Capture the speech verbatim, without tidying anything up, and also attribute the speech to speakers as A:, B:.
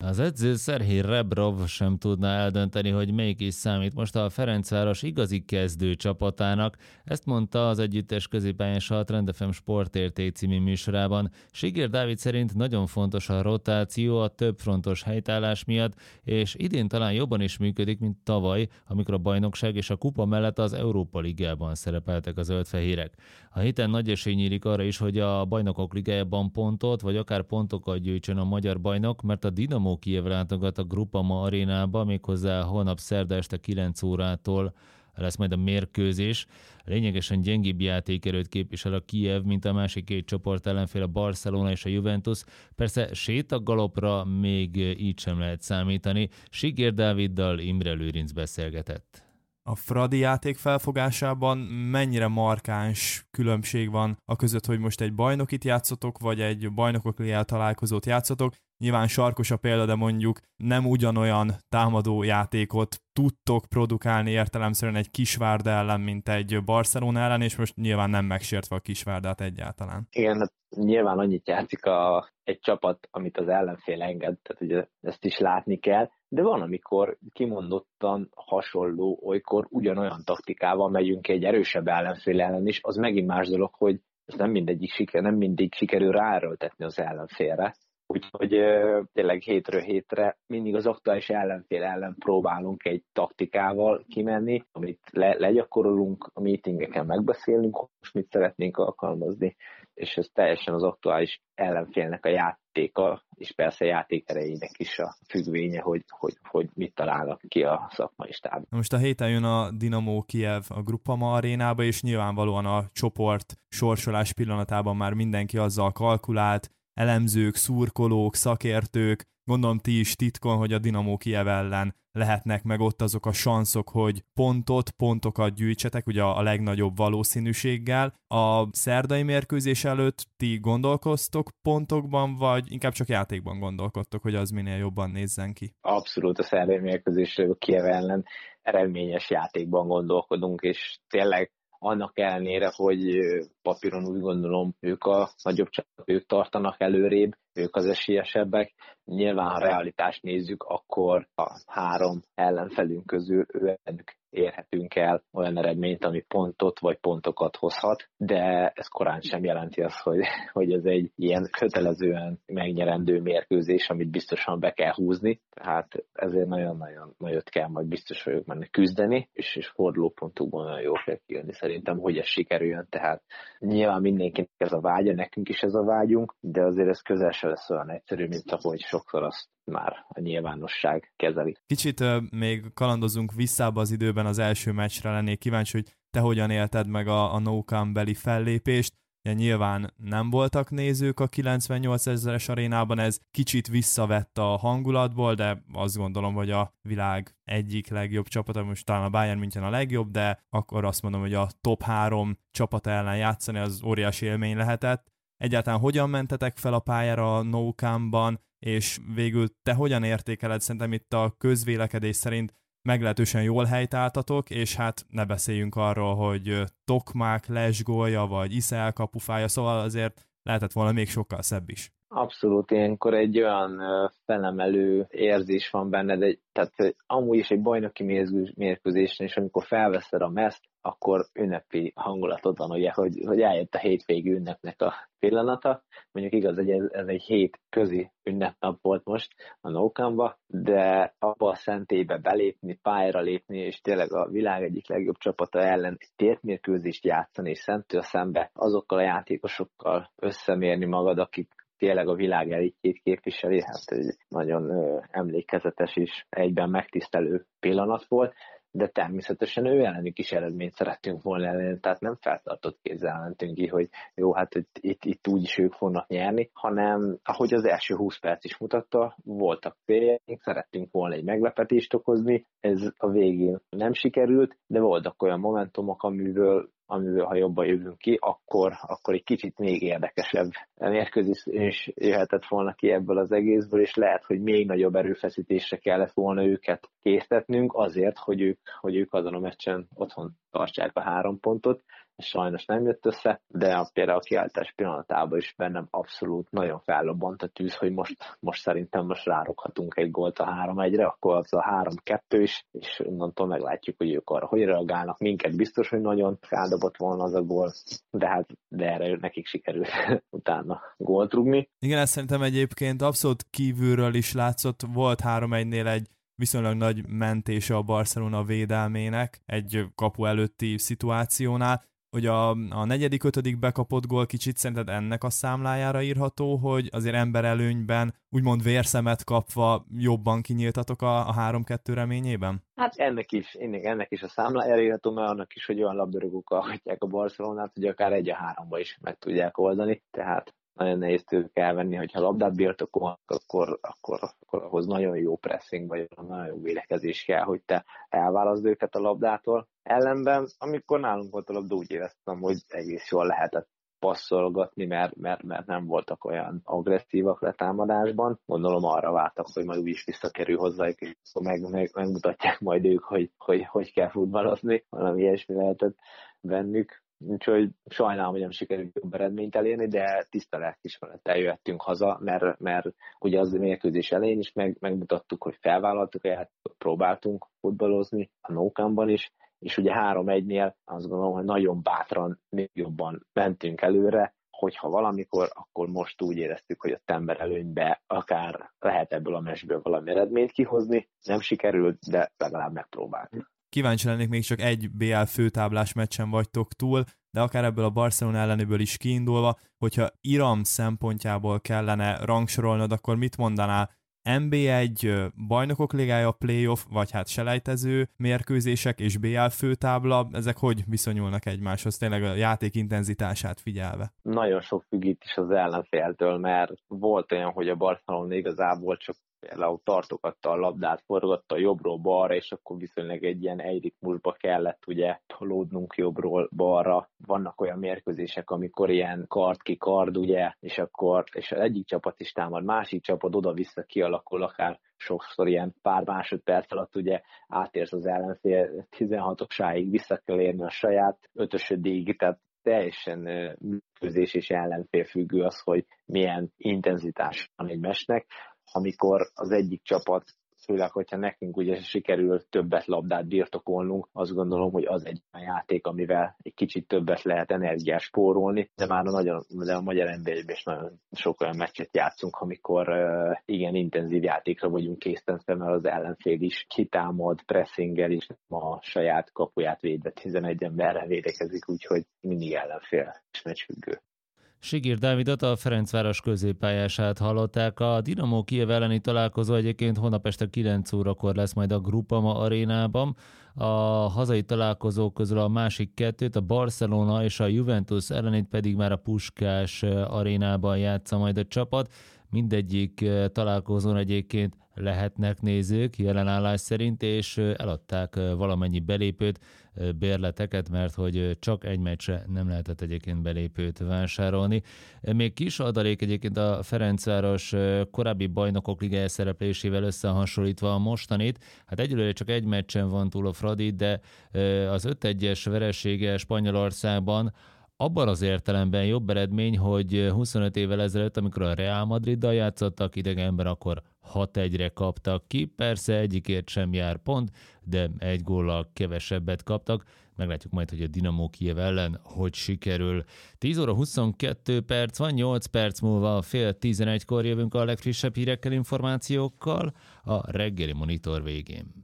A: Az edző Szerhij Rebrov sem tudná eldönteni, hogy melyik is számít most a Ferencváros igazi kezdő csapatának, ezt mondta az együttes középpályása a Trend ef em Sportérték című műsorában. Sigér Dávid szerint nagyon fontos a rotáció a többfrontos helytállás miatt, és idén talán jobban is működik, mint tavaly, amikor a bajnokság és a kupa mellett az Európa Ligában szerepeltek a zöldfehérek. A héten nagy esély nyílik arra is, hogy a Bajnokok Ligájában pontot, vagy akár pontokat gyűjtsön a magyar bajnok, mert a Dinamo Kijev látogat a Groupama arénába, méghozzá holnap szerda este kilenc órától lesz majd a mérkőzés. Lényegesen gyengébb játékerőt képvisel a Kijev, mint a másik két csoport ellenfél, a Barcelona és a Juventus. Persze sétagalopra még így sem lehet számítani. Sigér Dáviddal Imre Lőrinc beszélgetett.
B: A Fradi játék felfogásában mennyire markáns különbség van a között, hogy most egy bajnokit játszotok, vagy egy bajnokok ligájában találkozót játszotok? Nyilván sarkos a példa, de mondjuk nem ugyanolyan támadó játékot tudtok produkálni értelemszerűen egy Kisvárda ellen, mint egy Barcelona ellen, és most nyilván nem megsértve a Kisvárdát egyáltalán.
C: Igen, hát nyilván annyit játszik a, egy csapat, amit az ellenfél enged, tehát ugye ezt is látni kell, de van, amikor kimondottan hasonló, olykor ugyanolyan taktikával megyünk egy erősebb ellenfél ellen is, az megint más dolog, hogy ez nem mindegyik siker, nem mindig sikerül ráerőltetni az ellenfélre. Úgyhogy tényleg hétről hétre mindig az aktuális ellenfél ellen próbálunk egy taktikával kimenni, amit le, legyakorolunk, a meetingeken megbeszélünk, hogy most mit szeretnénk alkalmazni, és ez teljesen az aktuális ellenfélnek a játéka, és persze játékerejének is a függvénye, hogy, hogy, hogy mit találnak ki a szakmai stáb.
B: Most a héten jön a Dinamo Kijev a Groupama arénába, és nyilvánvalóan a csoport sorsolás pillanatában már mindenki azzal kalkulált, elemzők, szurkolók, szakértők, gondolom ti is titkon, hogy a Dinamo Kijev ellen lehetnek meg ott azok a sanszok, hogy pontot, pontokat gyűjtsetek, ugye a legnagyobb valószínűséggel. A szerdai mérkőzés előtt ti gondolkoztok pontokban, vagy inkább csak játékban gondolkodtok, hogy az minél jobban nézzen ki?
C: Abszolút a szerdai mérkőzésről a Kijev ellen eredményes játékban gondolkodunk, és tényleg annak ellenére, hogy papíron úgy gondolom, ők a nagyobb csapat, ők tartanak előrébb, ők az esélyesebbek. Nyilván, ha realitást nézzük, akkor a három ellenfelünk közül ők érhetünk el olyan eredményt, ami pontot vagy pontokat hozhat, de ez korán sem jelenti azt, hogy, hogy ez egy ilyen kötelezően megnyerendő mérkőzés, amit biztosan be kell húzni, tehát ezért nagyon-nagyon nagyot kell majd biztos vagyok menni küzdeni, és, és fordulópontokban nagyon jól kell kijönni szerintem, hogy ez sikerüljön, tehát nyilván mindenkinek ez a vágya, nekünk is ez a vágyunk, de azért ez közel se lesz olyan egyszerű, mint ahogy sokszor azt már a nyilvánosság kezeli.
B: Kicsit uh, még kalandozunk visszába az időben, az első meccsre lennék kíváncsi, hogy te hogyan élted meg a, a No Camp beli fellépést. Ja, nyilván nem voltak nézők a kilencvennyolc ezeres arénában, ez kicsit visszavett a hangulatból, de azt gondolom, hogy a világ egyik legjobb csapata, most talán a Bayern München a legjobb, de akkor azt mondom, hogy a top három csapata ellen játszani az óriási élmény lehetett. Egyáltalán hogyan mentetek fel a pályára a No Campban, és végül te hogyan értékeled? Szerintem itt a közvélekedés szerint meglehetősen jól helytáltatok, és hát ne beszéljünk arról, hogy Tokmák lesgólja, vagy Iszel kapufája, szóval azért lehetett volna még sokkal szebb is.
C: Abszolút, ilyenkor egy olyan felemelő érzés van benned, tehát amúgy is egy bajnoki mérkőzésen, és amikor felveszed a mezt, akkor ünnepi hangulatod van, ugye, hogy, hogy eljött a hétvégi ünnepnek a pillanata. Mondjuk igaz, hogy ez, ez egy hét közi ünnepnap volt most a No Campba, de abba a szentélybe belépni, pályára lépni, és tényleg a világ egyik legjobb csapata ellen tétmérkőzést játszani, és szentől szembe azokkal a játékosokkal összemérni magad, akik tényleg a világ elitjét képviseli, hát egy nagyon ö, emlékezetes és egyben megtisztelő pillanat volt, de természetesen ő ellenük is eredményt szerettünk volna elérni, tehát nem feltartott kézzel mentünk ki, hogy jó, hát itt, itt, itt úgyis ők fognak nyerni, hanem ahogy az első húsz perc is mutatta, voltak céljaink, szerettünk volna egy meglepetést okozni, ez a végén nem sikerült, de voltak olyan momentumok, amiből amivel ha jobban jövünk ki, akkor, akkor egy kicsit még érdekesebb mérkőzés is jöhetett volna ki ebből az egészből, és lehet, hogy még nagyobb erőfeszítésre kellett volna őket késztetnünk azért, hogy ők, hogy ők azon a meccsen otthon tartsák a három pontot, sajnos nem jött össze, de a, például a kiállítás pillanatában is bennem abszolút nagyon fellobbant a tűz, hogy most, most szerintem most rárokhatunk egy gólt a három egyre, akkor az a három kettő is, és onnantól meglátjuk, hogy ők arra hogy reagálnak. Minket biztos, hogy nagyon feldobott volna az a gól, de hát de erre nekik sikerült utána gólt rúgni.
B: Igen, ezt szerintem egyébként abszolút kívülről is látszott, volt három egynél egy viszonylag nagy mentése a Barcelona védelmének egy kapu előtti szituációnál, hogy a, a negyedik, ötödik bekapott gól kicsit szerinted ennek a számlájára írható, hogy azért emberelőnyben úgymond vérszemet kapva jobban kinyíltatok a, a három kettő reményében?
C: Hát ennek is, ennek, ennek is a számlájára írható, mert annak is, hogy olyan labdarúgókkal hagyják a Barcelonát, hogy akár egy a háromba is meg tudják oldani, tehát nagyon nehéz tőlük elvenni, hogyha labdát birtokolnak, akkor, akkor, akkor ahhoz nagyon jó pressing, vagy nagyon jó védekezés kell, hogy te elválaszd őket a labdától. Ellenben, amikor nálunk volt a labda, úgy éreztem, hogy egész jól lehetett passzolgatni, mert, mert, mert nem voltak olyan agresszívak letámadásban. Gondolom arra vártak, hogy majd úgyis visszakerül hozzájuk, és meg, meg, megmutatják majd ők, hogy, hogy hogy kell futballozni. Valami ilyesmi lehetett bennük. Úgyhogy sajnálom, hogy nem sikerült jobb eredményt elérni, de tiszta lelkiismerettel jöttünk haza, mert, mert ugye az mérkőzés elején is meg, megmutattuk, hogy felvállaltuk, hát próbáltunk futballozni a Nou Camp-ban is, és ugye három egynél azt gondolom, hogy nagyon bátran, még jobban mentünk előre, hogyha valamikor, akkor most úgy éreztük, hogy a ember előnybe akár lehet ebből a meccsből valami eredményt kihozni. Nem sikerült, de legalább megpróbáltuk.
B: Kíváncsi lennék, még csak egy bé el főtáblás meccsen vagytok túl, de akár ebből a Barcelona ellenéből is kiindulva, hogyha iram szempontjából kellene rangsorolnod, akkor mit mondanál? en bé egy bajnokok ligája, playoff, vagy hát selejtező mérkőzések és bé el főtábla, ezek hogy viszonyulnak egymáshoz, tényleg a játék intenzitását figyelve?
C: Nagyon sok függ itt is az ellenféltől, mert volt olyan, hogy a Barcelona igazából csak például tartogatta a labdát, forgatta jobbról balra, és akkor viszonylag egy ilyen egyritmusba kellett ugye tolódnunk jobbról balra. Vannak olyan mérkőzések, amikor ilyen kard ki kard, ugye, és akkor és az egyik csapat is támad, másik csapat oda-vissza kialakul, akár sokszor ilyen pár másodperc alatt ugye átérsz az ellenfél tizenhatoksáig, vissza kell érni a saját ötösödéig, tehát teljesen mérkőzés és ellenfél függő az, hogy milyen intenzitás van egy meccsnek. Amikor az egyik csapat, főleg, hogyha nekünk ugye sikerül többet labdát birtokolnunk, azt gondolom, hogy az egy olyan játék, amivel egy kicsit többet lehet energiát spórolni, de már a, nagyon, de a magyar en bé egyben is nagyon sok olyan meccset játszunk, amikor uh, igen intenzív játékra vagyunk késztetve, mert az ellenfél is kitámad, pressingel is a saját kapuját védve tizenegy emberre védekezik, úgyhogy mindig ellenfél és meccsfüggő.
A: Sigér Dávidot, a Ferencváros középpályását hallották. A Dinamo Kijev elleni találkozó egyébként holnap este kilenc órakor lesz majd a Groupama arénában. A hazai találkozók közül a másik kettőt, a Barcelona és a Juventus ellenét pedig már a Puskás arénában játsza majd a csapat. Mindegyik találkozón egyébként lehetnek nézők jelenállás szerint, és eladták valamennyi belépőt, bérleteket, mert hogy csak egy meccsre nem lehetett egyébként belépőt vásárolni. Még kis adalék egyébként a Ferencváros korábbi bajnokok ligája szereplésével összehasonlítva a mostanit. Hát egyelőre csak egy meccsen van túl a Fradi, de az öt egyes veresége Spanyolországban abban az értelemben jobb eredmény, hogy huszonöt évvel ezelőtt, amikor a Real Madriddal játszottak idegenben, akkor hat egyre kaptak ki. Persze egyikért sem jár pont, de egy góllal kevesebbet kaptak. Meglátjuk majd, hogy a Dinamo Kijev ellen hogy sikerül. tíz óra huszonkettő perc van, nyolc perc múlva fél tizenegykor jövünk a legfrissebb hírekkel, információkkal a reggeli monitor végén.